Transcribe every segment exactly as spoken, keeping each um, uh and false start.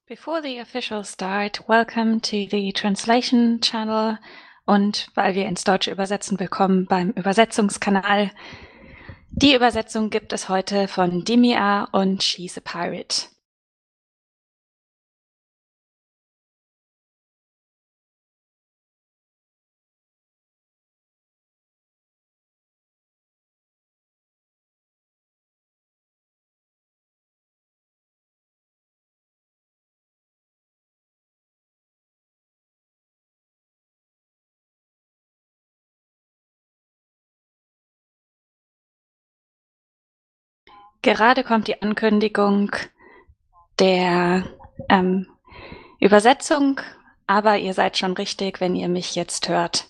Before the official start, welcome to the Translation Channel und weil wir ins Deutsche übersetzen, willkommen beim Übersetzungskanal. Die Übersetzung gibt es heute von Dimia und She's a Pirate. Gerade kommt die Ankündigung der ähm, Übersetzung, aber ihr seid schon richtig, wenn ihr mich jetzt hört.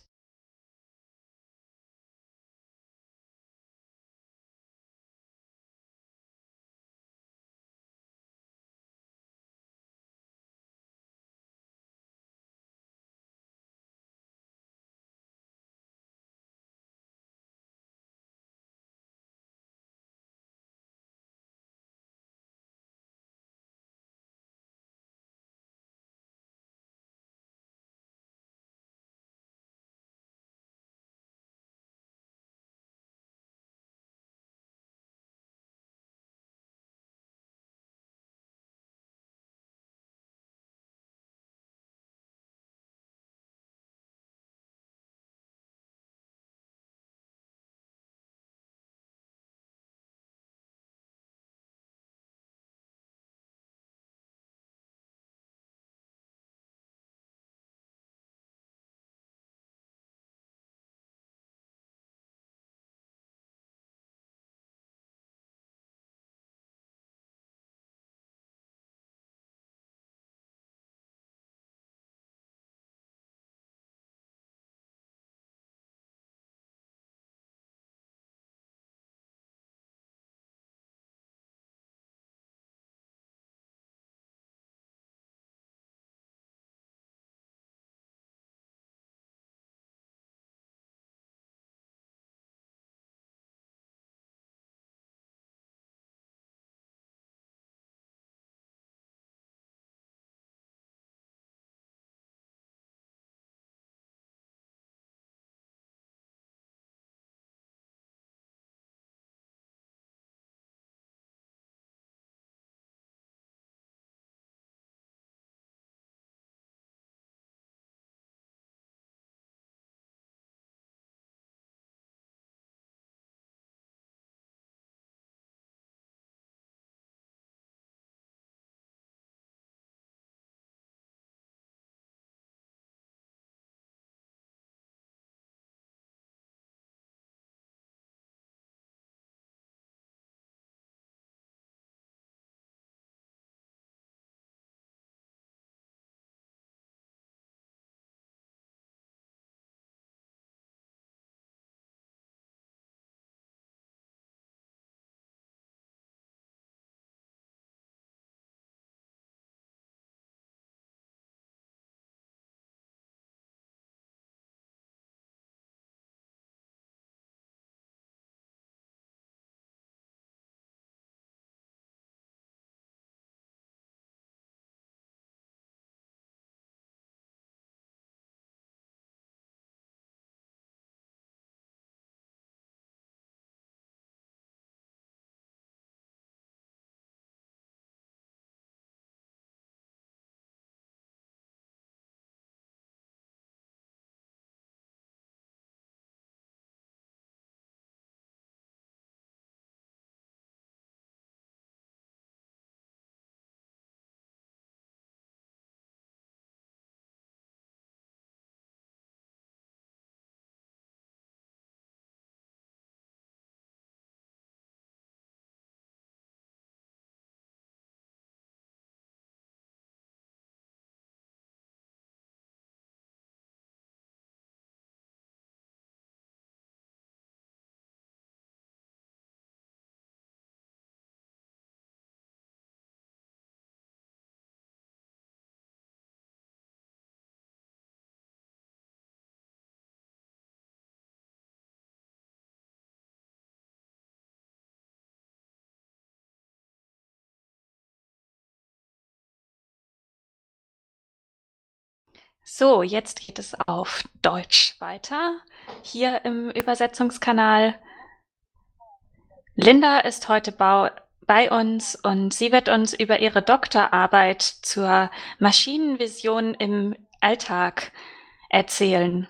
So, jetzt geht es auf Deutsch weiter, hier im Übersetzungskanal. Linda ist heute bau bei uns und sie wird uns über ihre Doktorarbeit zur Maschinenvision im Alltag erzählen.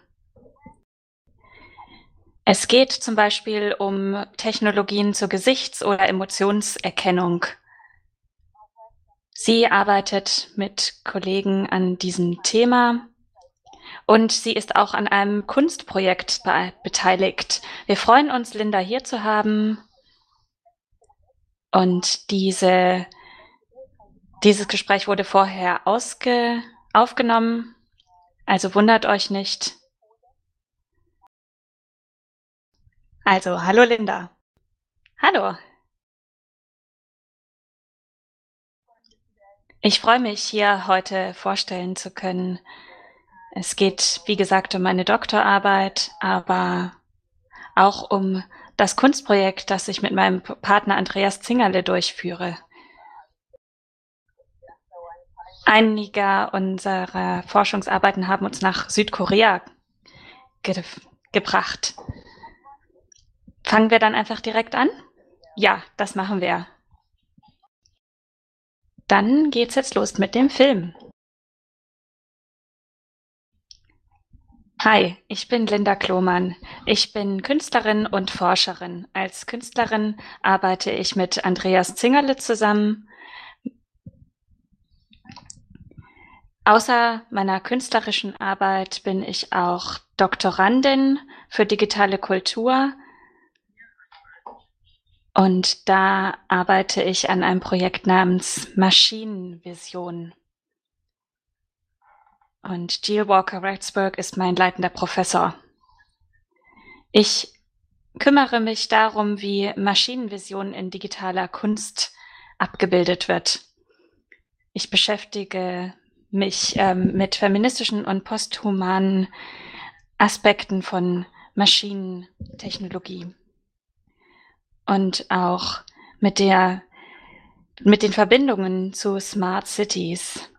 Es geht zum Beispiel um Technologien zur Gesichts- oder Emotionserkennung. Sie arbeitet mit Kollegen an diesem Thema und sie ist auch an einem Kunstprojekt be beteiligt. Wir freuen uns, Linda hier zu haben. Und diese, dieses Gespräch wurde vorher ausge, aufgenommen, also wundert euch nicht. Also, hallo Linda. Hallo. Ich freue mich, hier heute vorstellen zu können. Es geht, wie gesagt, um meine Doktorarbeit, aber auch um das Kunstprojekt, das ich mit meinem Partner Andreas Zingerle durchführe. Einige unserer Forschungsarbeiten haben uns nach Südkorea ge gebracht. Fangen wir dann einfach direkt an? Ja, das machen wir. Dann geht's jetzt los mit dem Film. Hi, ich bin Linda Klomann. Ich bin Künstlerin und Forscherin. Als Künstlerin arbeite ich mit Andreas Zingerle zusammen. Außer meiner künstlerischen Arbeit bin ich auch Doktorandin für digitale Kultur. Und da arbeite ich an einem Projekt namens Maschinenvision. Und Jill Walker-Ratzberg ist mein leitender Professor. Ich kümmere mich darum, wie Maschinenvision in digitaler Kunst abgebildet wird. Ich beschäftige mich ähm, mit feministischen und posthumanen Aspekten von Maschinentechnologie und auch mit der mit den Verbindungen zu Smart Cities.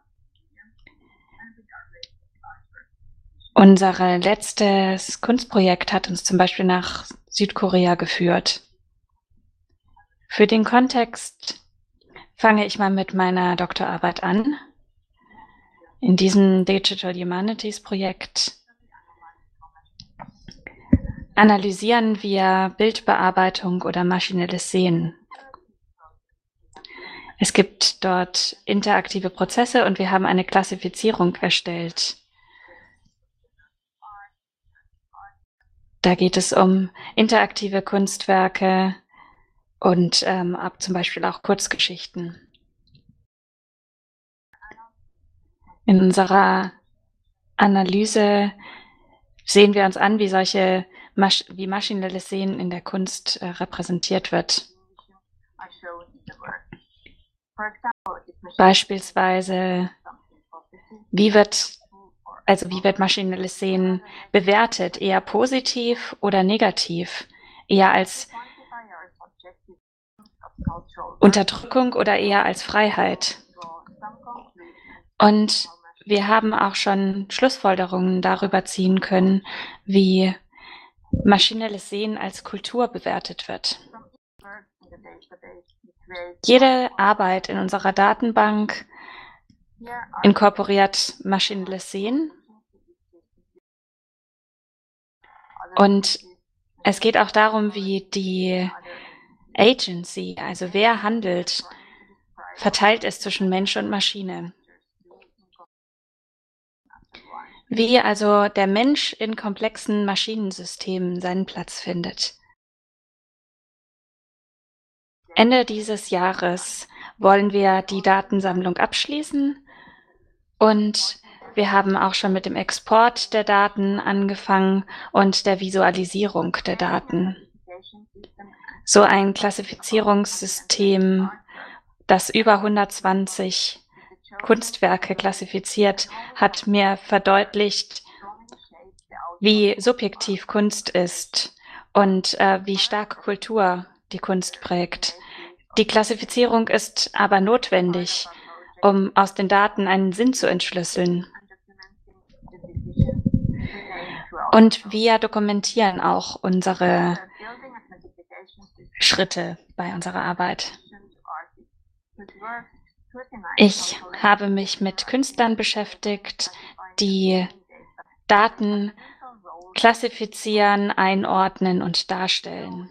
Unser letztes Kunstprojekt hat uns zum Beispiel nach Südkorea geführt. Für den Kontext fange ich mal mit meiner Doktorarbeit an. In diesem Digital Humanities Projekt analysieren wir Bildbearbeitung oder maschinelles Sehen. Es gibt dort interaktive Prozesse und wir haben eine Klassifizierung erstellt. Da geht es um interaktive Kunstwerke und ähm, ab zum Beispiel auch Kurzgeschichten. In unserer Analyse sehen wir uns an, wie solche Masch wie maschinelles Sehen in der Kunst äh, repräsentiert wird. Beispielsweise, wie wird also wie wird maschinelles Sehen bewertet? Eher positiv oder negativ? Eher als Unterdrückung oder eher als Freiheit? Und wir haben auch schon Schlussfolgerungen darüber ziehen können, wie maschinelles Sehen als Kultur bewertet wird. Jede Arbeit in unserer Datenbank inkorporiert maschinelles Sehen. Und es geht auch darum, wie die Agency, also wer handelt, verteilt ist zwischen Mensch und Maschine. Wie also der Mensch in komplexen Maschinensystemen seinen Platz findet. Ende dieses Jahres wollen wir die Datensammlung abschließen und wir haben auch schon mit dem Export der Daten angefangen und der Visualisierung der Daten. So ein Klassifizierungssystem, das über hundertzwanzig Kunstwerke klassifiziert, hat mir verdeutlicht, wie subjektiv Kunst ist und äh, wie stark Kultur die Kunst prägt. Die Klassifizierung ist aber notwendig, um aus den Daten einen Sinn zu entschlüsseln. Und wir dokumentieren auch unsere Schritte bei unserer Arbeit. Ich habe mich mit Künstlern beschäftigt, die Daten klassifizieren, einordnen und darstellen.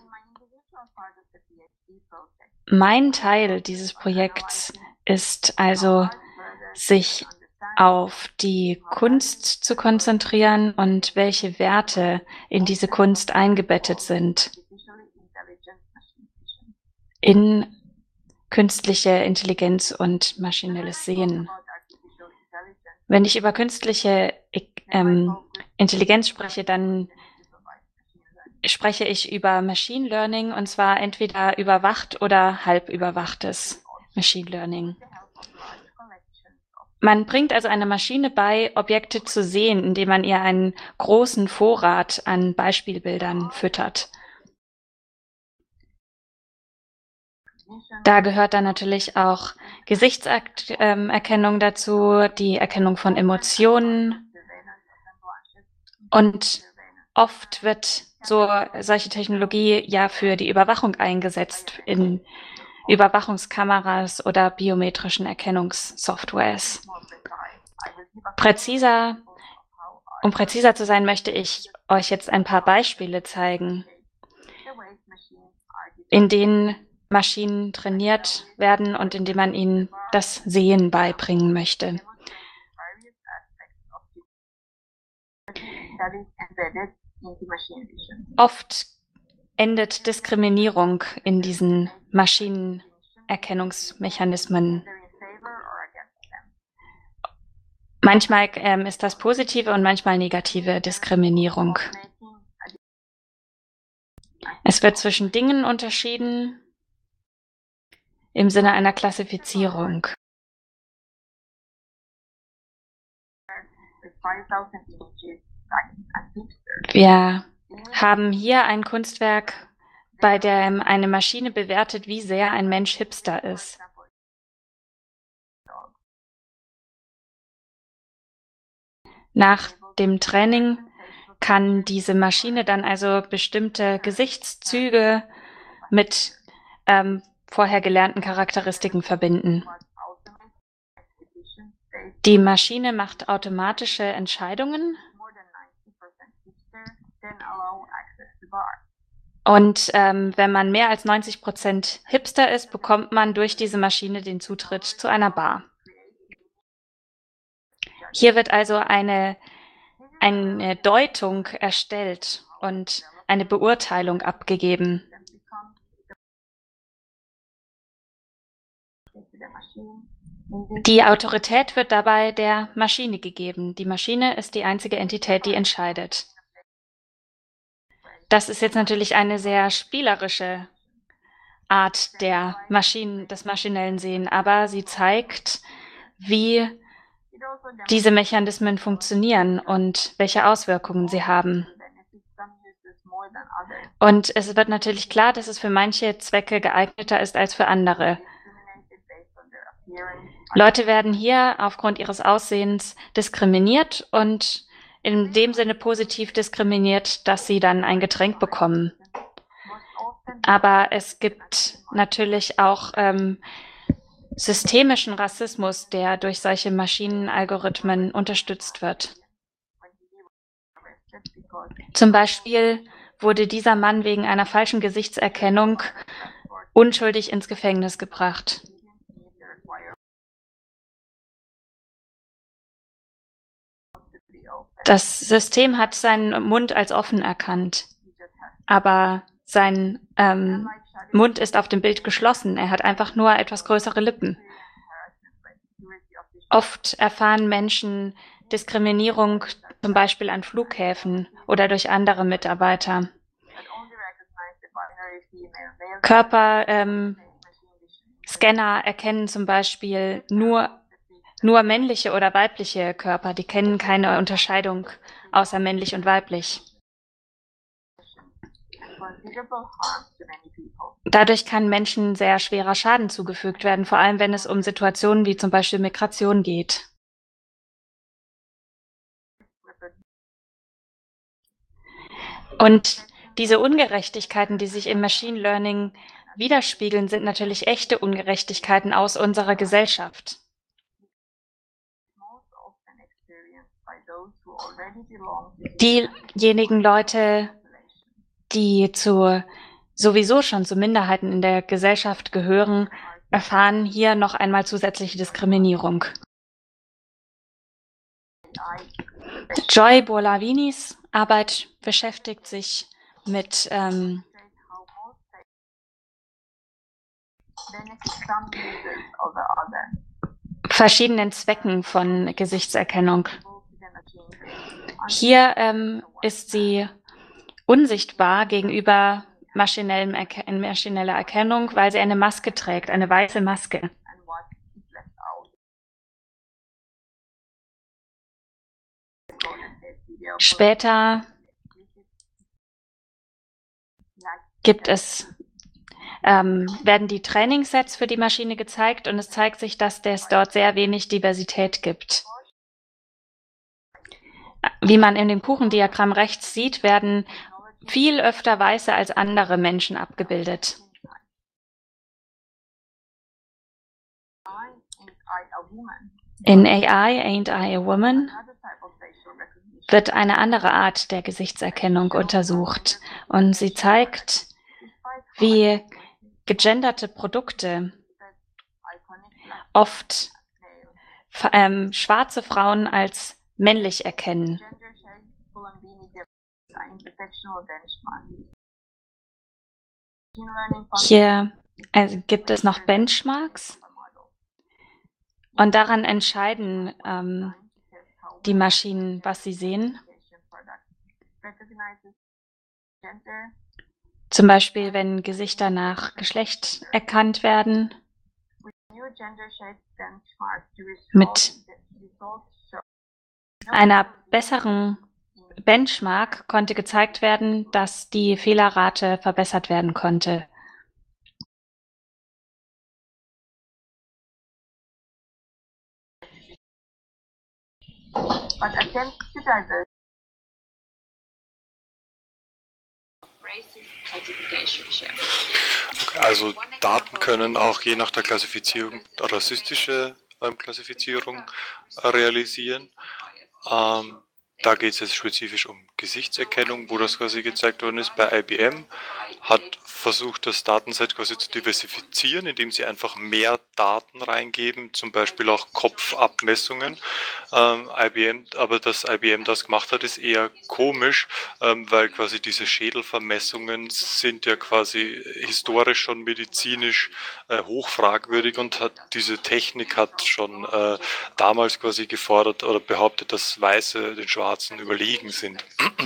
Mein Teil dieses Projekts ist also, sich auf die Kunst zu konzentrieren und welche Werte in diese Kunst eingebettet sind in künstliche Intelligenz und maschinelles Sehen. Wenn ich über künstliche ähm, Intelligenz spreche, dann spreche ich über Machine Learning, und zwar entweder überwacht oder halb überwachtes Machine Learning. Man bringt also einer Maschine bei, Objekte zu sehen, indem man ihr einen großen Vorrat an Beispielbildern füttert. Da gehört dann natürlich auch Gesichtserkennung dazu, die Erkennung von Emotionen. Und oft wird so solche Technologie ja für die Überwachung eingesetzt, in Überwachungskameras oder biometrischen Erkennungssoftwares. Präziser, um präziser zu sein, möchte ich euch jetzt ein paar Beispiele zeigen, in denen Maschinen trainiert werden und in denen man ihnen das Sehen beibringen möchte. Oft endet Diskriminierung in diesen Maschinenerkennungsmechanismen. Manchmal ähm, ist das positive und manchmal negative Diskriminierung. Es wird zwischen Dingen unterschieden im Sinne einer Klassifizierung. Wir haben hier ein Kunstwerk, bei dem eine Maschine bewertet, wie sehr ein Mensch Hipster ist. Nach dem Training kann diese Maschine dann also bestimmte Gesichtszüge mit ähm, vorher gelernten Charakteristiken verbinden. Die Maschine macht automatische Entscheidungen und ähm, wenn man mehr als neunzig Prozent Hipster ist, bekommt man durch diese Maschine den Zutritt zu einer Bar. Hier wird also eine, eine Deutung erstellt und eine Beurteilung abgegeben. Die Autorität wird dabei der Maschine gegeben. Die Maschine ist die einzige Entität, die entscheidet. Das ist jetzt natürlich eine sehr spielerische Art der Maschinen, des maschinellen Sehen, aber sie zeigt, wie diese Mechanismen funktionieren und welche Auswirkungen sie haben. Und es wird natürlich klar, dass es für manche Zwecke geeigneter ist als für andere. Leute werden hier aufgrund ihres Aussehens diskriminiert und in dem Sinne positiv diskriminiert, dass sie dann ein Getränk bekommen. Aber es gibt natürlich auch ähm, systemischen Rassismus, der durch solche Maschinenalgorithmen unterstützt wird. Zum Beispiel wurde dieser Mann wegen einer falschen Gesichtserkennung unschuldig ins Gefängnis gebracht. Das System hat seinen Mund als offen erkannt, aber sein ähm, Mund ist auf dem Bild geschlossen. Er hat einfach nur etwas größere Lippen. Oft erfahren Menschen Diskriminierung, zum Beispiel an Flughäfen oder durch andere Mitarbeiter. Körperscanner ähm, erkennen zum Beispiel nur, nur männliche oder weibliche Körper. Die kennen keine Unterscheidung außer männlich und weiblich. Dadurch kann Menschen sehr schwerer Schaden zugefügt werden, vor allem wenn es um Situationen wie zum Beispiel Migration geht. Und diese Ungerechtigkeiten, die sich im Machine Learning widerspiegeln, sind natürlich echte Ungerechtigkeiten aus unserer Gesellschaft. Diejenigen Leute, die zu sowieso schon zu Minderheiten in der Gesellschaft gehören, erfahren hier noch einmal zusätzliche Diskriminierung. Joy Bolavinis Arbeit beschäftigt sich mit ähm, verschiedenen Zwecken von Gesichtserkennung. Hier ähm, ist sie unsichtbar gegenüber maschinellem Erke- maschineller Erkennung, weil sie eine Maske trägt, eine weiße Maske. Später gibt es, ähm, werden die Trainingssets für die Maschine gezeigt und es zeigt sich, dass es dort sehr wenig Diversität gibt. Wie man in dem Kuchendiagramm rechts sieht, werden viel öfter Weiße als andere Menschen abgebildet. In A I, Ain't I a Woman, wird eine andere Art der Gesichtserkennung untersucht und sie zeigt, wie gegenderte Produkte oft ähm, schwarze Frauen als männlich erkennen. Hier also gibt es noch Benchmarks und daran entscheiden ähm, die Maschinen, was sie sehen. Zum Beispiel, wenn Gesichter nach Geschlecht erkannt werden. Mit einer besseren Benchmark konnte gezeigt werden, dass die Fehlerrate verbessert werden konnte. Also Daten können auch je nach der Klassifizierung rassistische ähm, Klassifizierung äh, realisieren. Ähm, da geht es jetzt spezifisch um Gesichtserkennung, wo das quasi gezeigt worden ist. Bei I B M hat versucht, das Datenset quasi zu diversifizieren, indem sie einfach mehr Daten reingeben, zum Beispiel auch Kopfabmessungen. Ähm, I B M, aber dass I B M das gemacht hat, ist eher komisch, ähm, weil quasi diese Schädelvermessungen sind ja quasi historisch schon medizinisch äh, hochfragwürdig und hat, diese Technik hat schon äh, damals quasi gefordert oder behauptet, dass Weiße den Schwarzen überlegen sind.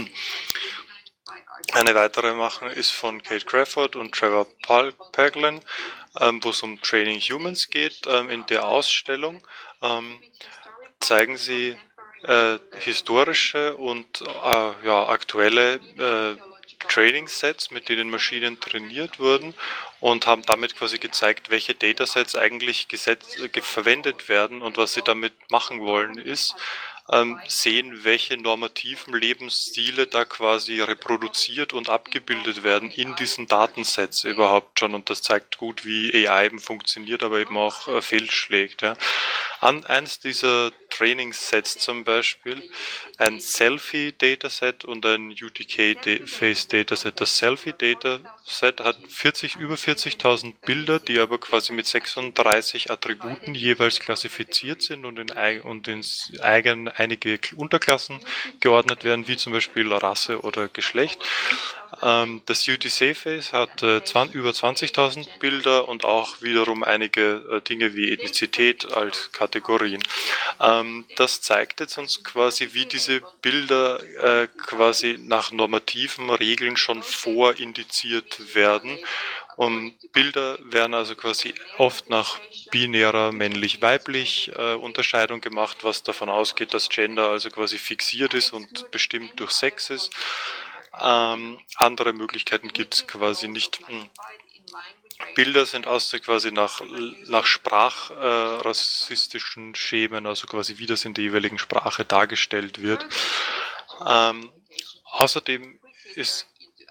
Eine weitere machen ist von Kate Crawford und Trevor Paglen, ähm, wo es um Training Humans geht. Ähm, in der Ausstellung ähm, zeigen sie äh, historische und äh, ja, aktuelle äh, Training-Sets, mit denen Maschinen trainiert wurden und haben damit quasi gezeigt, welche Datasets eigentlich gesetzt, äh, verwendet werden und was sie damit machen wollen ist, ähm, sehen, welche normativen Lebensstile da quasi reproduziert und abgebildet werden in diesen Datensets überhaupt schon. Und das zeigt gut, wie A I eben funktioniert, aber eben auch äh, fehlschlägt. Ja. An eins dieser Trainingssets zum Beispiel ein Selfie-Dataset und ein U T K-Face-Dataset. Das Selfie-Dataset hat vierzig, über vierzigtausend Bilder, die aber quasi mit sechsunddreißig Attributen jeweils klassifiziert sind und in, und in eigen, einige Unterklassen geordnet werden, wie zum Beispiel Rasse oder Geschlecht. Ähm, das U T C-Face hat äh, über zwanzigtausend Bilder und auch wiederum einige äh, Dinge wie Ethnizität als Kategorien. Ähm, das zeigt jetzt uns quasi, wie diese Bilder äh, quasi nach normativen Regeln schon vorindiziert werden. Und Bilder werden also quasi oft nach binärer männlich-weiblich äh, Unterscheidung gemacht, was davon ausgeht, dass Gender also quasi fixiert ist und bestimmt durch Sex ist. Ähm, andere Möglichkeiten gibt es quasi nicht. Bilder sind also quasi nach, nach sprachrassistischen äh, Schemen, also quasi wie das in der jeweiligen Sprache dargestellt wird. Ähm, außerdem ist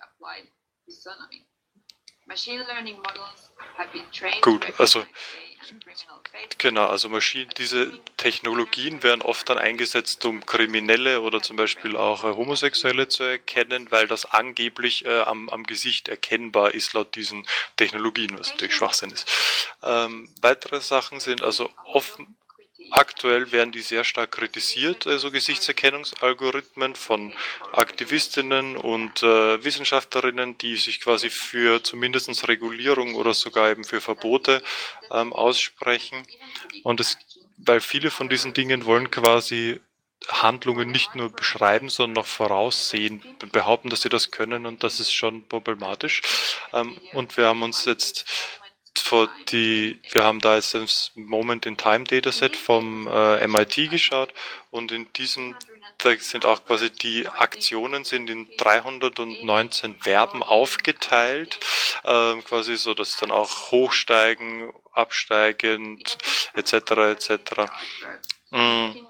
gut, also genau, also Maschinen, diese Technologien werden oft dann eingesetzt, um Kriminelle oder zum Beispiel auch äh, Homosexuelle zu erkennen, weil das angeblich äh, am, am Gesicht erkennbar ist laut diesen Technologien, was natürlich Schwachsinn ist. Ähm, weitere Sachen sind also offen. Aktuell werden die sehr stark kritisiert, also Gesichtserkennungsalgorithmen von Aktivistinnen und äh, Wissenschaftlerinnen, die sich quasi für zumindest Regulierung oder sogar eben für Verbote ähm, aussprechen. Und es, weil viele von diesen Dingen wollen quasi Handlungen nicht nur beschreiben, sondern auch voraussehen und behaupten, dass sie das können, und das ist schon problematisch. Ähm, und wir haben uns jetzt vor die, wir haben da jetzt das Moment-in-Time-Dataset vom äh, M I T geschaut, und in diesem, da sind auch quasi die Aktionen sind in dreihundertneunzehn Verben aufgeteilt, äh, quasi so, dass dann auch hochsteigen, absteigend, et cetera et cetera. Mhm.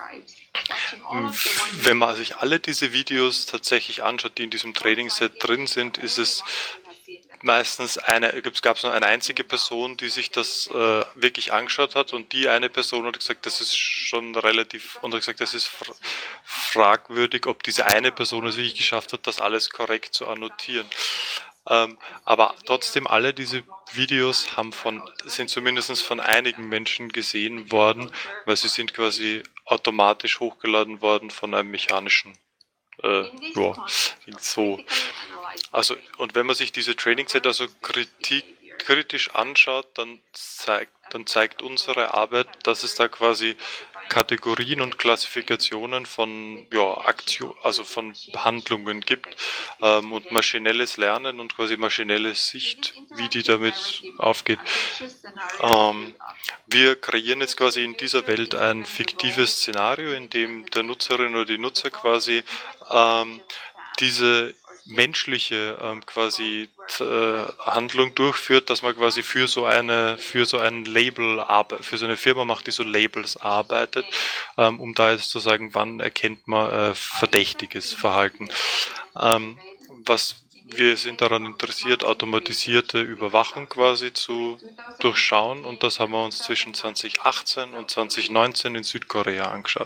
Wenn man sich alle diese Videos tatsächlich anschaut, die in diesem Trainingsset drin sind, ist es meistens eine, gab es nur eine einzige Person, die sich das äh, wirklich angeschaut hat, und die eine Person hat gesagt, das ist schon relativ, und hat gesagt, das ist fra fragwürdig, ob diese eine Person es wirklich geschafft hat, das alles korrekt zu annotieren. Ähm, aber trotzdem, alle diese Videos haben von, sind zumindest von einigen Menschen gesehen worden, weil sie sind quasi automatisch hochgeladen worden von einem mechanischen äh, ja, so. Also, und wenn man sich diese Training-Set also kritik, kritisch anschaut, dann zeigt, dann zeigt unsere Arbeit, dass es da quasi Kategorien und Klassifikationen von ja, Aktion, also von Handlungen gibt, ähm, und maschinelles Lernen und quasi maschinelle Sicht, wie die damit aufgeht. Ähm, wir kreieren jetzt quasi in dieser Welt ein fiktives Szenario, in dem der Nutzerin oder die Nutzer quasi ähm, diese menschliche ähm, quasi äh, Handlung durchführt, dass man quasi für so eine für so ein Label arbeitet, für so eine Firma macht, die so Labels arbeitet, ähm, um da jetzt zu sagen, wann erkennt man äh, verdächtiges Verhalten. Ähm, was wir sind daran interessiert, automatisierte Überwachung quasi zu durchschauen, und das haben wir uns zwischen zwanzig achtzehn und zwanzig neunzehn in Südkorea angeschaut.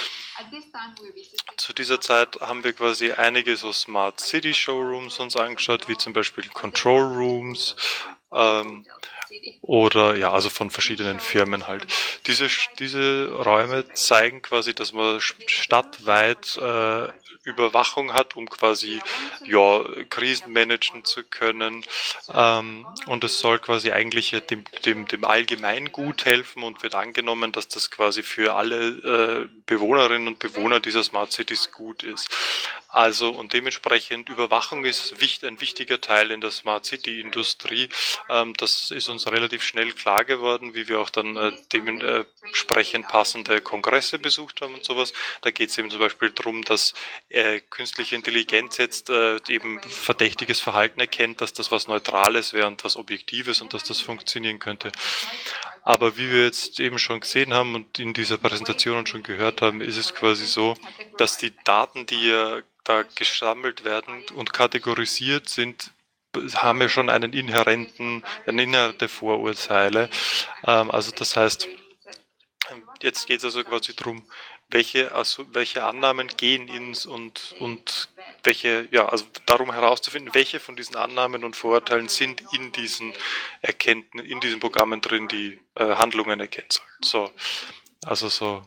Zu dieser Zeit haben wir quasi einige so Smart City Showrooms uns angeschaut, wie zum Beispiel Control Rooms, ähm, oder ja, also von verschiedenen Firmen halt. Diese, diese Räume zeigen quasi, dass man stadtweit äh, Überwachung hat, um quasi ja, Krisen managen zu können. Ähm, und es soll quasi eigentlich dem, dem, dem Allgemeingut helfen, und wird angenommen, dass das quasi für alle äh, Bewohnerinnen und Bewohner dieser Smart Cities gut ist. Also, und dementsprechend Überwachung ist wichtig, ein wichtiger Teil in der Smart City Industrie. Ähm, das ist uns relativ schnell klar geworden, wie wir auch dann äh, dementsprechend passende Kongresse besucht haben und sowas. Da geht es eben zum Beispiel darum, dass äh, künstliche Intelligenz jetzt äh, eben verdächtiges Verhalten erkennt, dass das was Neutrales wäre und was Objektives, und dass das funktionieren könnte. Aber wie wir jetzt eben schon gesehen haben und in dieser Präsentation schon gehört haben, ist es quasi so, dass die Daten, die ja da gesammelt werden und kategorisiert sind, haben ja schon einen inhärenten, eine inhärente Vorurteile. Ähm, also das heißt, jetzt geht es also quasi darum, welche, also welche Annahmen gehen ins und, und welche, ja, also darum herauszufinden, welche von diesen Annahmen und Vorurteilen sind in diesen Erkenntnissen, in diesen Programmen drin, die äh, Handlungen erkennen sollen. So, also so,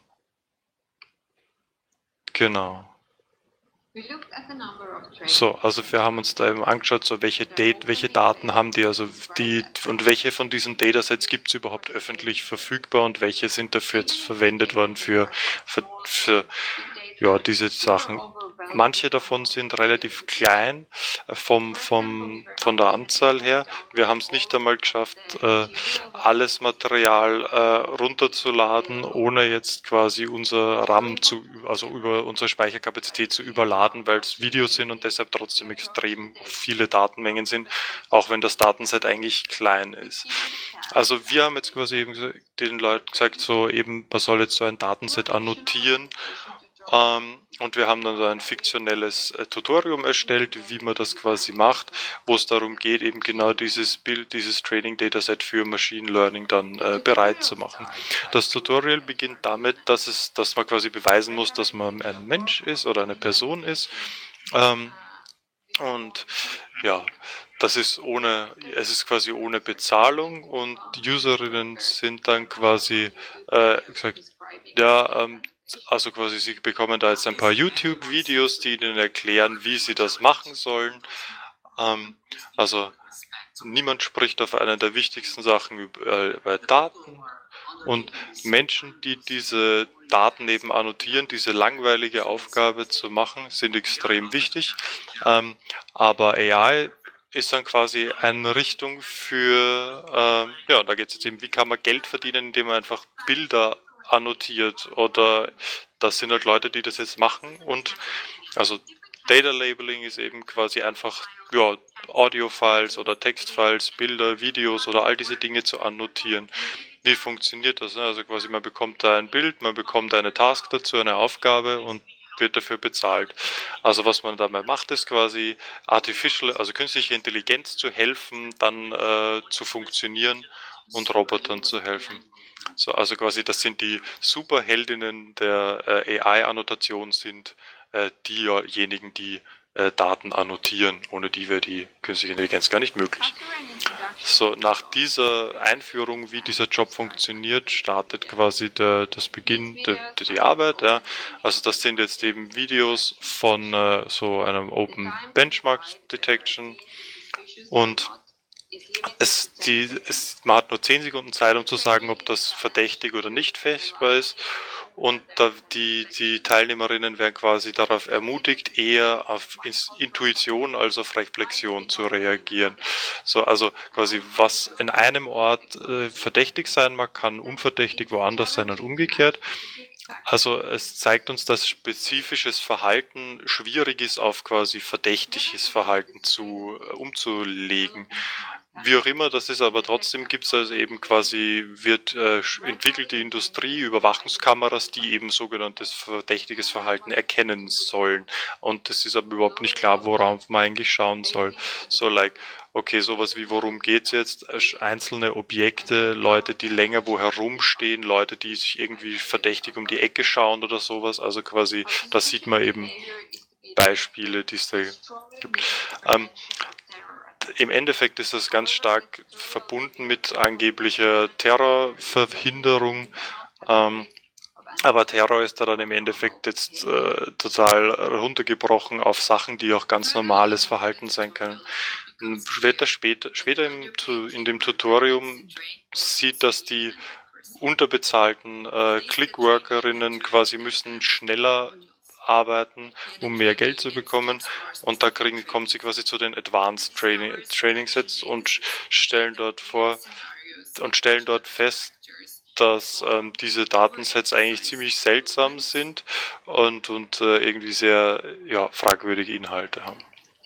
genau. So, also wir haben uns da eben angeschaut, so welche, Dat welche Daten haben die, also die, und welche von diesen Datasets gibt es überhaupt öffentlich verfügbar, und welche sind dafür jetzt verwendet worden für, für, für ja, diese Sachen. Manche davon sind relativ klein vom, vom, von der Anzahl her. Wir haben es nicht einmal geschafft, äh, alles Material äh, runterzuladen, ohne jetzt quasi unser RAM zu, also über unsere Speicherkapazität zu überladen, weil es Videos sind und deshalb trotzdem extrem viele Datenmengen sind, auch wenn das Datenset eigentlich klein ist. Also wir haben jetzt quasi eben den Leuten gesagt, so eben, man soll jetzt so ein Datenset annotieren, Ähm, und wir haben dann so ein fiktionelles äh, Tutorium erstellt, wie man das quasi macht, wo es darum geht, eben genau dieses Bild, dieses Training Dataset für Machine Learning dann äh, bereit zu machen. Das Tutorial beginnt damit, dass es, dass man quasi beweisen muss, dass man ein Mensch ist oder eine Person ist. Ähm, und ja, das ist ohne, es ist quasi ohne Bezahlung und die Userinnen sind dann quasi äh, gesagt, ja, ähm, also quasi sie bekommen da jetzt ein paar YouTube-Videos, die ihnen erklären, wie sie das machen sollen. Ähm, also niemand spricht auf einer der wichtigsten Sachen über, über Daten. Und Menschen, die diese Daten eben annotieren, diese langweilige Aufgabe zu machen, sind extrem wichtig. Ähm, aber A I ist dann quasi eine Richtung für, ähm, ja, da geht es jetzt eben, wie kann man Geld verdienen, indem man einfach Bilder annotiert oder das sind halt Leute, die das jetzt machen und also Data Labeling ist eben quasi einfach ja, Audio-Files oder Text-Files, Bilder, Videos oder all diese Dinge zu annotieren. Wie funktioniert das? Also quasi man bekommt da ein Bild, man bekommt eine Task dazu, eine Aufgabe und wird dafür bezahlt. Also was man dabei macht, ist quasi artificial, also künstliche Intelligenz zu helfen, dann äh, zu funktionieren und Robotern zu helfen. So, also quasi das sind die Superheldinnen der äh, A I-Annotation sind äh, diejenigen, die äh, Daten annotieren. Ohne die wäre die künstliche Intelligenz gar nicht möglich. So, nach dieser Einführung, wie dieser Job funktioniert, startet quasi der, das Beginn der, der, die Arbeit. Ja. Also das sind jetzt eben Videos von äh, so einem Open Benchmark Detection und es, die, es, man hat nur zehn Sekunden Zeit, um zu sagen, ob das verdächtig oder nicht festbar ist. Und da die, die Teilnehmerinnen werden quasi darauf ermutigt, eher auf Intuition als auf Reflexion zu reagieren. So, also quasi was in einem Ort äh, verdächtig sein mag, kann unverdächtig woanders sein und umgekehrt. Also es zeigt uns, dass spezifisches Verhalten schwierig ist, auf quasi verdächtiges Verhalten zu äh, umzulegen. Wie auch immer, das ist aber trotzdem gibt es also eben quasi, wird äh, entwickelte Industrie, Überwachungskameras, die eben sogenanntes verdächtiges Verhalten erkennen sollen. Und es ist aber überhaupt nicht klar, worauf man eigentlich schauen soll. So like, okay, sowas wie worum geht's jetzt? Einzelne Objekte, Leute, die länger wo herumstehen, Leute, die sich irgendwie verdächtig um die Ecke schauen oder sowas. Also quasi, da sieht man eben Beispiele, die es da gibt. Ähm, Im Endeffekt ist das ganz stark verbunden mit angeblicher Terrorverhinderung. Ähm, aber Terror ist da dann im Endeffekt jetzt äh, total runtergebrochen auf Sachen, die auch ganz normales Verhalten sein können. Später, später, später im, in dem Tutorium sieht, dass die unterbezahlten äh, Clickworkerinnen quasi müssen schneller arbeiten, um mehr Geld zu bekommen. Und da kriegen, kommen sie quasi zu den Advanced Training, Training Sets und stellen dort vor und stellen dort fest, dass ähm, diese Datensets eigentlich ziemlich seltsam sind und, und äh, irgendwie sehr ja, fragwürdige Inhalte haben.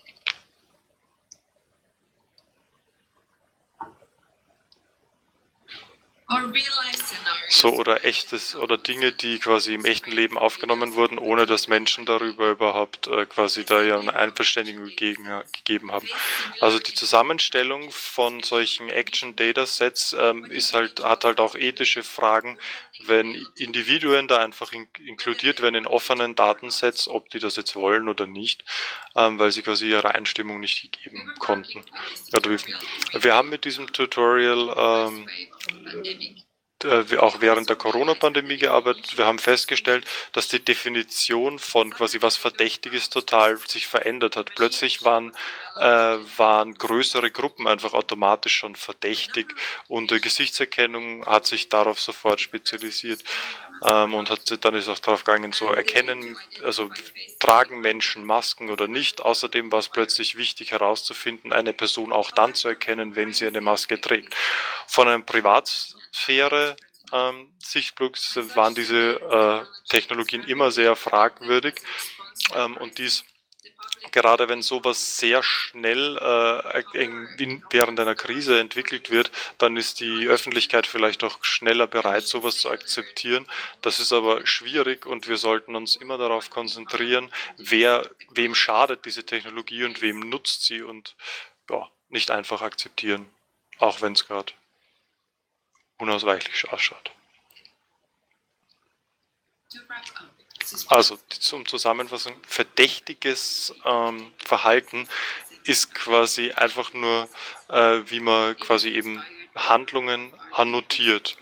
So, oder echtes, oder Dinge, die quasi im echten Leben aufgenommen wurden, ohne dass Menschen darüber überhaupt äh, quasi da ihren Einverständigung gegeben, gegeben haben. Also die Zusammenstellung von solchen Action-Data-Sets ähm, ist halt, hat halt auch ethische Fragen, wenn Individuen da einfach in, inkludiert werden in offenen Datensets, ob die das jetzt wollen oder nicht, ähm, weil sie quasi ihre Einstimmung nicht geben konnten. Ja, wir haben mit diesem Tutorial ähm, äh, auch während der Corona-Pandemie gearbeitet. Wir haben festgestellt, dass die Definition von quasi was Verdächtiges total sich verändert hat. Plötzlich waren, äh, waren größere Gruppen einfach automatisch schon verdächtig und äh, Gesichtserkennung hat sich darauf sofort spezialisiert. Ähm, und hat, dann ist auch darauf gegangen, so erkennen, also tragen Menschen Masken oder nicht. Außerdem war es plötzlich wichtig herauszufinden, eine Person auch dann zu erkennen, wenn sie eine Maske trägt. Von einem Privatsphäre ähm, Sichtpunkt waren diese äh, Technologien immer sehr fragwürdig ähm, und dies gerade wenn sowas sehr schnell äh, in, während einer Krise entwickelt wird, dann ist die Öffentlichkeit vielleicht auch schneller bereit, sowas zu akzeptieren. Das ist aber schwierig und wir sollten uns immer darauf konzentrieren, wer, wem schadet diese Technologie und wem nutzt sie und ja, nicht einfach akzeptieren, auch wenn es gerade unausweichlich ausschaut. Also zum Zusammenfassen, verdächtiges ähm, Verhalten ist quasi einfach nur, äh, wie man quasi eben Handlungen annotiert.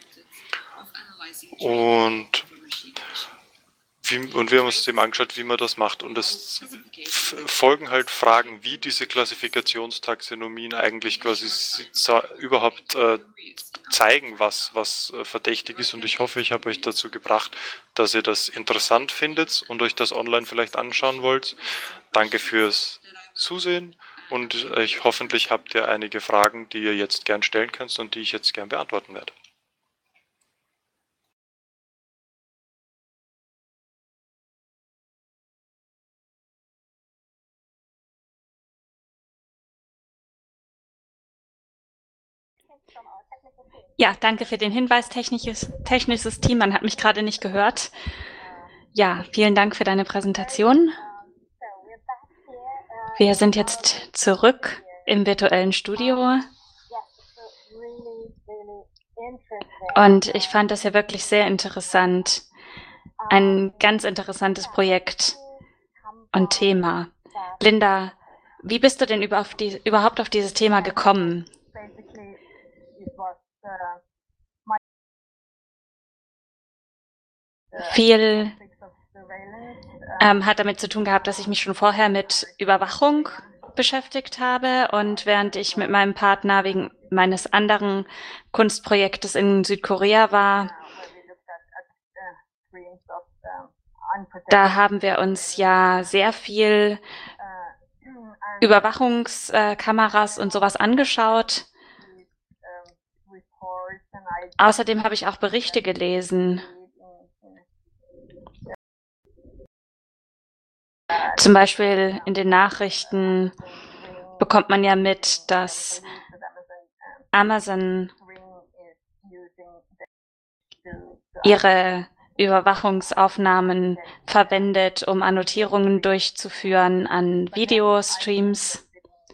Und, wie, und wir haben uns eben angeschaut, wie man das macht. Und es folgen halt Fragen, wie diese Klassifikationstaxonomien eigentlich quasi überhaupt äh, zeigen, was, was äh, verdächtig ist. Und ich hoffe, ich habe euch dazu gebracht, dass ihr das interessant findet und euch das online vielleicht anschauen wollt. Danke fürs Zusehen und ich, hoffentlich habt ihr einige Fragen, die ihr jetzt gern stellen könnt und die ich jetzt gern beantworten werde. Ja, danke für den Hinweis, technisches, technisches Team. Man hat mich gerade nicht gehört. Ja, vielen Dank für deine Präsentation. Wir sind jetzt zurück im virtuellen Studio. Und ich fand das ja wirklich sehr interessant. Ein ganz interessantes Projekt und Thema. Linda, wie bist du denn über auf die, überhaupt auf dieses Thema gekommen? Viel ähm, hat damit zu tun gehabt, dass ich mich schon vorher mit Überwachung beschäftigt habe und während ich mit meinem Partner wegen meines anderen Kunstprojektes in Südkorea war, da haben wir uns ja sehr viel Überwachungskameras und sowas angeschaut. Außerdem habe ich auch Berichte gelesen. Zum Beispiel in den Nachrichten bekommt man ja mit, dass Amazon ihre Überwachungsaufnahmen verwendet, um Annotierungen durchzuführen an Videostreams.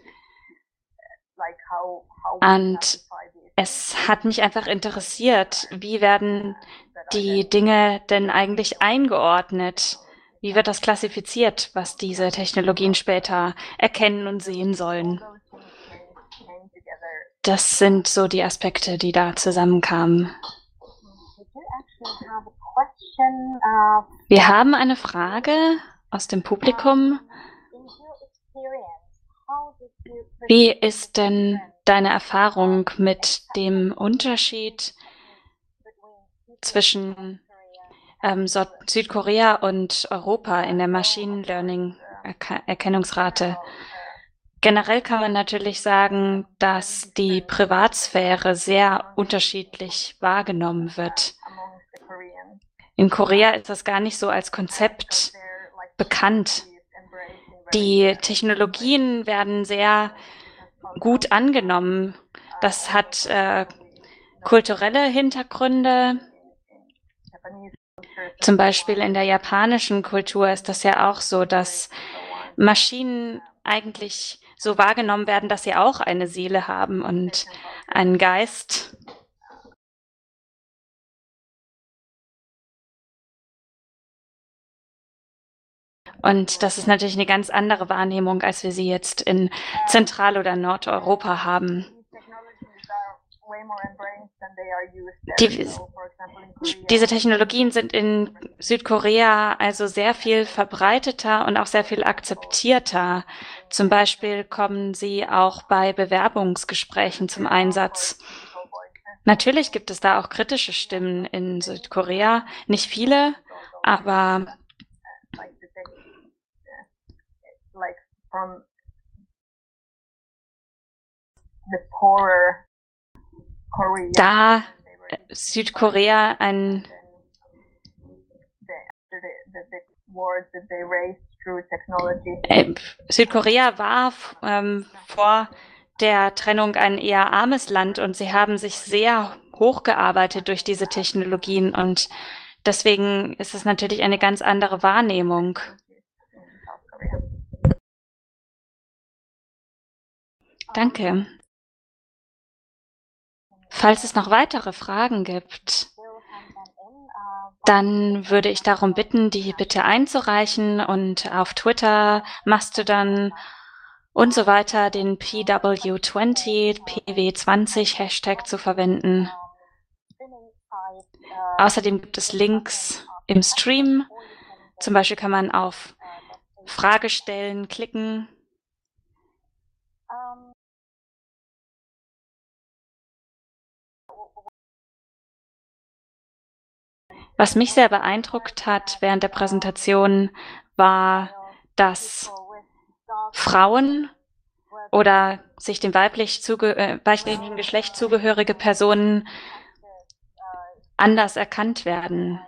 Und es hat mich einfach interessiert, wie werden die Dinge denn eigentlich eingeordnet? Wie wird das klassifiziert, was diese Technologien später erkennen und sehen sollen? Das sind so die Aspekte, die da zusammenkamen. Wir haben eine Frage aus dem Publikum. Wie ist denn deine Erfahrung mit dem Unterschied zwischen ähm, Südkorea und Europa in der Machine Learning Erkennungsrate? Generell kann man natürlich sagen, dass die Privatsphäre sehr unterschiedlich wahrgenommen wird. In Korea ist das gar nicht so als Konzept bekannt. Die Technologien werden sehr gut angenommen. Das hat äh, kulturelle Hintergründe. Zum Beispiel in der japanischen Kultur ist das ja auch so, dass Maschinen eigentlich so wahrgenommen werden, dass sie auch eine Seele haben und einen Geist. Und das ist natürlich eine ganz andere Wahrnehmung, als wir sie jetzt in Zentral- oder Nordeuropa haben. Die, diese Technologien sind in Südkorea also sehr viel verbreiteter und auch sehr viel akzeptierter. Zum Beispiel kommen sie auch bei Bewerbungsgesprächen zum Einsatz. Natürlich gibt es da auch kritische Stimmen in Südkorea, nicht viele, aber da Südkorea ein Äh, Südkorea war ähm, vor der Trennung ein eher armes Land und sie haben sich sehr hochgearbeitet durch diese Technologien und deswegen ist es natürlich eine ganz andere Wahrnehmung. Danke. Falls es noch weitere Fragen gibt, dann würde ich darum bitten, die bitte einzureichen und auf Twitter, Mastodon und so weiter den P W zwanzig, P W zwanzig Hashtag zu verwenden. Außerdem gibt es Links im Stream. Zum Beispiel kann man auf Fragestellen klicken. Was mich sehr beeindruckt hat während der Präsentation war, dass Frauen oder sich dem weiblich zuge äh, weiblichen Geschlecht zugehörige Personen anders erkannt werden.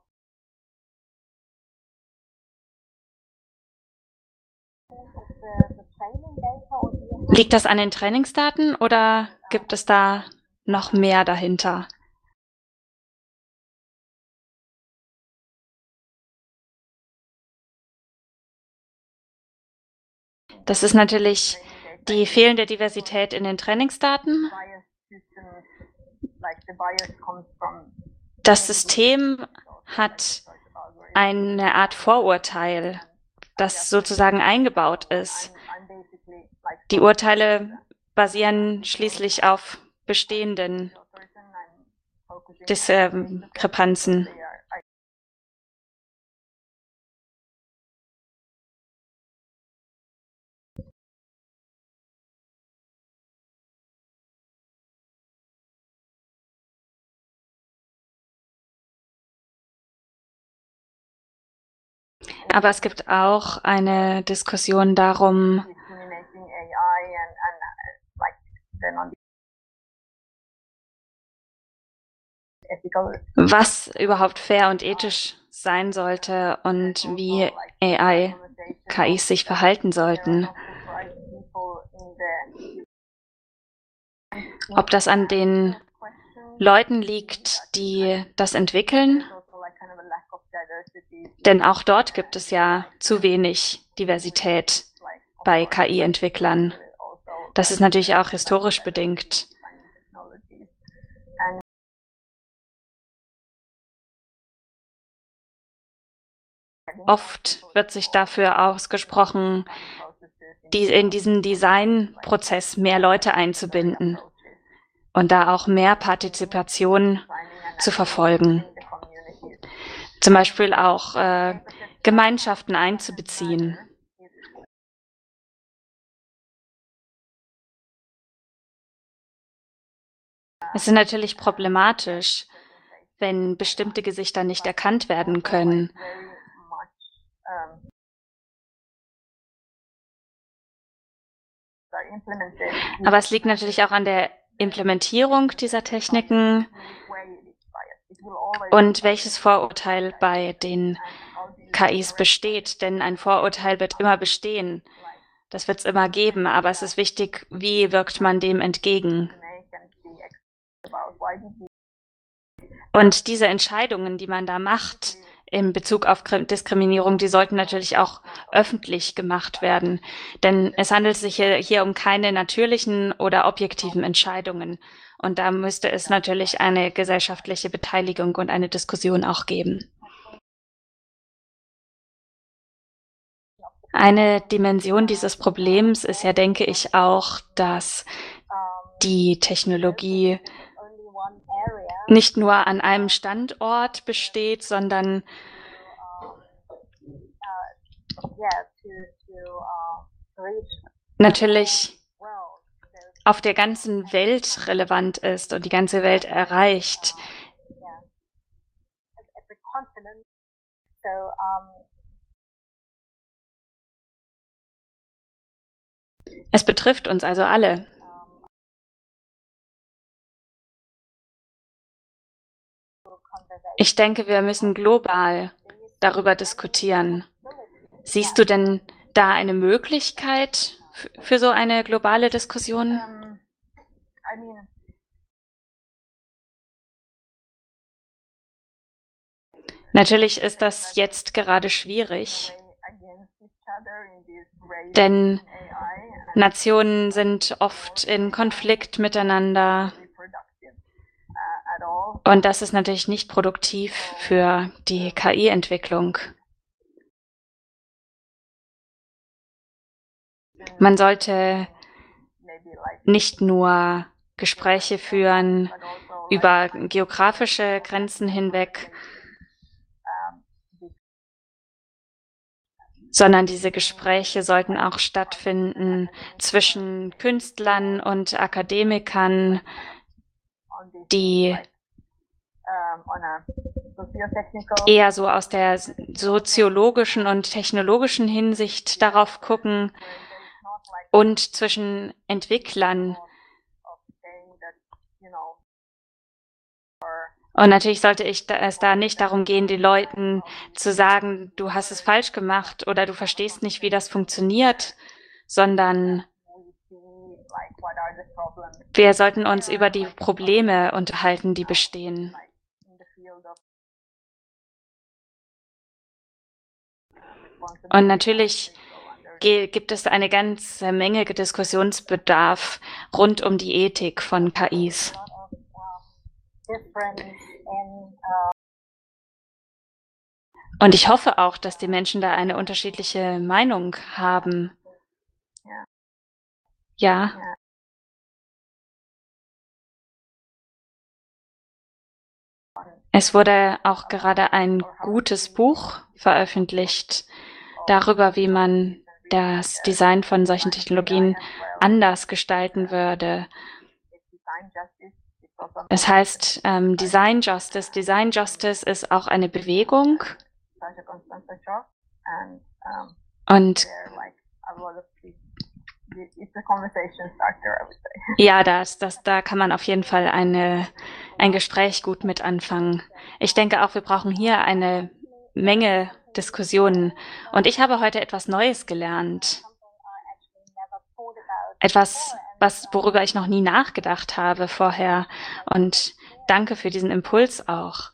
Liegt das an den Trainingsdaten oder gibt es da noch mehr dahinter? Das ist natürlich die fehlende Diversität in den Trainingsdaten. Das System hat eine Art Vorurteil, das sozusagen eingebaut ist. Die Urteile basieren schließlich auf bestehenden Diskrepanzen. Aber es gibt auch eine Diskussion darum, was überhaupt fair und ethisch sein sollte und wie A I, K Is sich verhalten sollten. Ob das an den Leuten liegt, die das entwickeln, denn auch dort gibt es ja zu wenig Diversität bei K I-Entwicklern. Das ist natürlich auch historisch bedingt. Oft wird sich dafür ausgesprochen, die, in diesen Designprozess mehr Leute einzubinden und da auch mehr Partizipation zu verfolgen. Zum Beispiel auch äh, Gemeinschaften einzubeziehen. Es ist natürlich problematisch, wenn bestimmte Gesichter nicht erkannt werden können. Aber es liegt natürlich auch an der Implementierung dieser Techniken und welches Vorurteil bei den K Is besteht. Denn ein Vorurteil wird immer bestehen. Das wird es immer geben, aber es ist wichtig, wie wirkt man dem entgegen. Und diese Entscheidungen, die man da macht in Bezug auf Diskriminierung, die sollten natürlich auch öffentlich gemacht werden. Denn es handelt sich hier, hier um keine natürlichen oder objektiven Entscheidungen. Und da müsste es natürlich eine gesellschaftliche Beteiligung und eine Diskussion auch geben. Eine Dimension dieses Problems ist ja, denke ich, auch, dass die Technologie nicht nur an einem Standort besteht, sondern natürlich auf der ganzen Welt relevant ist und die ganze Welt erreicht. Es betrifft uns also alle. Ich denke, wir müssen global darüber diskutieren. Siehst du denn da eine Möglichkeit für so eine globale Diskussion? Natürlich ist das jetzt gerade schwierig, denn Nationen sind oft in Konflikt miteinander und das ist natürlich nicht produktiv für die K I-Entwicklung. Man sollte nicht nur Gespräche führen über geografische Grenzen hinweg, sondern diese Gespräche sollten auch stattfinden zwischen Künstlern und Akademikern, die eher so aus der soziologischen und technologischen Hinsicht darauf gucken und zwischen Entwicklern. Und natürlich sollte ich da, es da nicht darum gehen, den Leuten zu sagen, du hast es falsch gemacht oder du verstehst nicht, wie das funktioniert, sondern wir sollten uns über die Probleme unterhalten, die bestehen. Und natürlich gibt es eine ganze Menge Diskussionsbedarf rund um die Ethik von K Is. Und ich hoffe auch, dass die Menschen da eine unterschiedliche Meinung haben. Ja. Es wurde auch gerade ein gutes Buch veröffentlicht darüber, wie man das Design von solchen Technologien anders gestalten würde. Es heißt ähm, Design Justice. Design Justice ist auch eine Bewegung. Und ja, das, das, da kann man auf jeden Fall eine, ein Gespräch gut mit anfangen. Ich denke auch, wir brauchen hier eine Menge Diskussionen. Und ich habe heute etwas Neues gelernt. Etwas, was, worüber ich noch nie nachgedacht habe vorher. Und danke für diesen Impuls auch.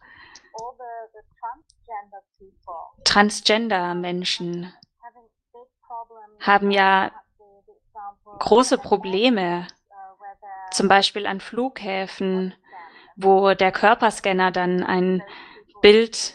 Transgender-Menschen haben ja große Probleme, zum Beispiel an Flughäfen, wo der Körperscanner dann ein Bild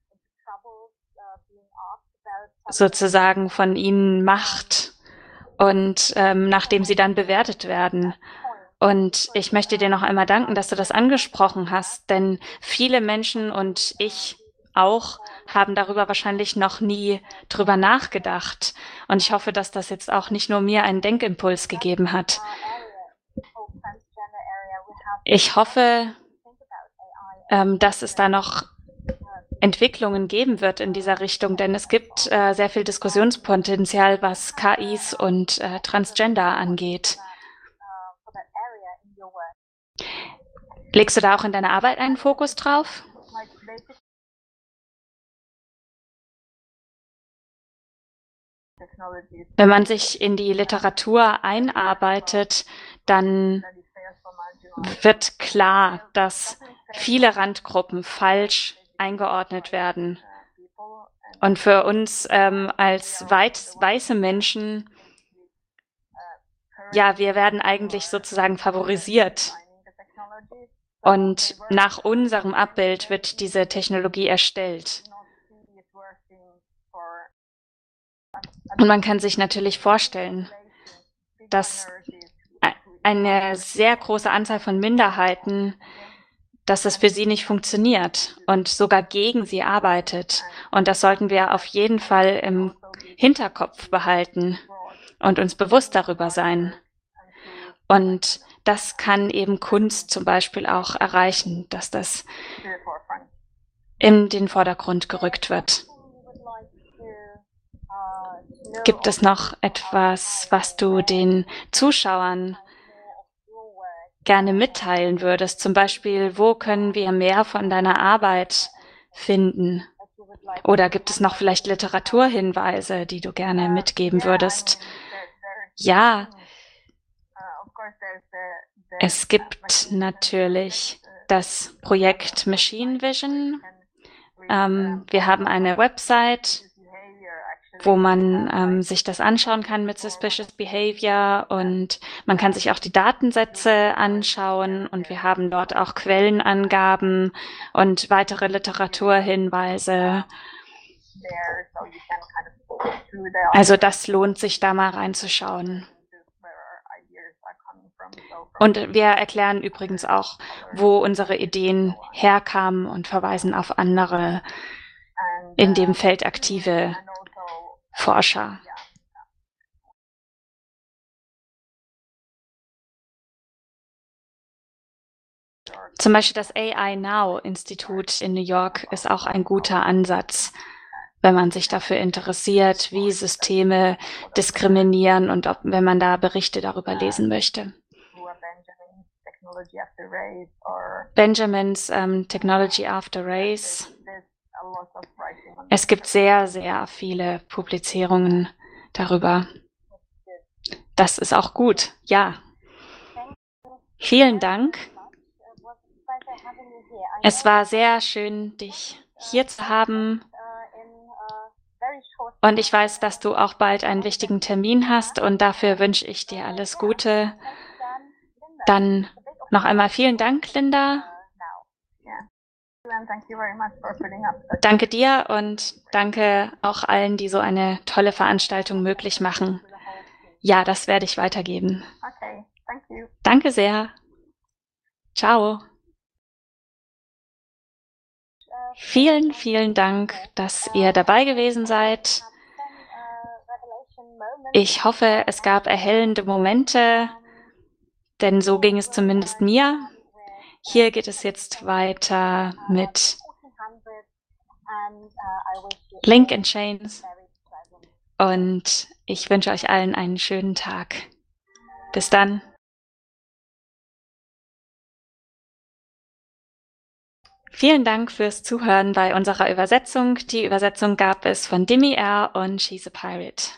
sozusagen von ihnen macht und ähm, nachdem sie dann bewertet werden. Und ich möchte dir noch einmal danken, dass du das angesprochen hast, denn viele Menschen und ich auch haben darüber wahrscheinlich noch nie drüber nachgedacht. Und ich hoffe, dass das jetzt auch nicht nur mir einen Denkimpuls gegeben hat. Ich hoffe, ähm, dass es da noch Entwicklungen geben wird in dieser Richtung, denn es gibt äh, sehr viel Diskussionspotenzial, was K Is und äh, Transgender angeht. Legst du da auch in deiner Arbeit einen Fokus drauf? Wenn man sich in die Literatur einarbeitet, dann wird klar, dass viele Randgruppen falsch eingeordnet werden. Und für uns ähm, als weiß, weiße Menschen, ja, wir werden eigentlich sozusagen favorisiert. Und nach unserem Abbild wird diese Technologie erstellt. Und man kann sich natürlich vorstellen, dass eine sehr große Anzahl von Minderheiten, dass es für sie nicht funktioniert und sogar gegen sie arbeitet. Und das sollten wir auf jeden Fall im Hinterkopf behalten und uns bewusst darüber sein. Und das kann eben Kunst zum Beispiel auch erreichen, dass das in den Vordergrund gerückt wird. Gibt es noch etwas, was du den Zuschauern gerne mitteilen würdest? Zum Beispiel, wo können wir mehr von deiner Arbeit finden? Oder gibt es noch vielleicht Literaturhinweise, die du gerne mitgeben würdest? Ja, es gibt natürlich das Projekt Machine Vision. Ähm, wir haben eine Website, wo man ähm, sich das anschauen kann mit Suspicious Behavior, und man kann sich auch die Datensätze anschauen, und wir haben dort auch Quellenangaben und weitere Literaturhinweise. Also das lohnt sich, da mal reinzuschauen. Und wir erklären übrigens auch, wo unsere Ideen herkamen, und verweisen auf andere in dem Feld aktive Forscher. Zum Beispiel das A I Now Institut in New York ist auch ein guter Ansatz, wenn man sich dafür interessiert, wie Systeme diskriminieren, und ob, wenn man da Berichte darüber lesen möchte. Benjamins ähm, Technology After Race. Es gibt sehr, sehr viele Publizierungen darüber. Das ist auch gut, ja. Vielen Dank. Es war sehr schön, dich hier zu haben. Und ich weiß, dass du auch bald einen wichtigen Termin hast, und dafür wünsche ich dir alles Gute. Dann noch einmal vielen Dank, Linda. Danke dir und danke auch allen, die so eine tolle Veranstaltung möglich machen. Ja, das werde ich weitergeben. Danke sehr. Ciao. Vielen, vielen Dank, dass ihr dabei gewesen seid. Ich hoffe, es gab erhellende Momente, denn so ging es zumindest mir. Hier geht es jetzt weiter mit Link and Chains, und ich wünsche euch allen einen schönen Tag. Bis dann. Vielen Dank fürs Zuhören bei unserer Übersetzung. Die Übersetzung gab es von Dimi R. und She's a Pirate.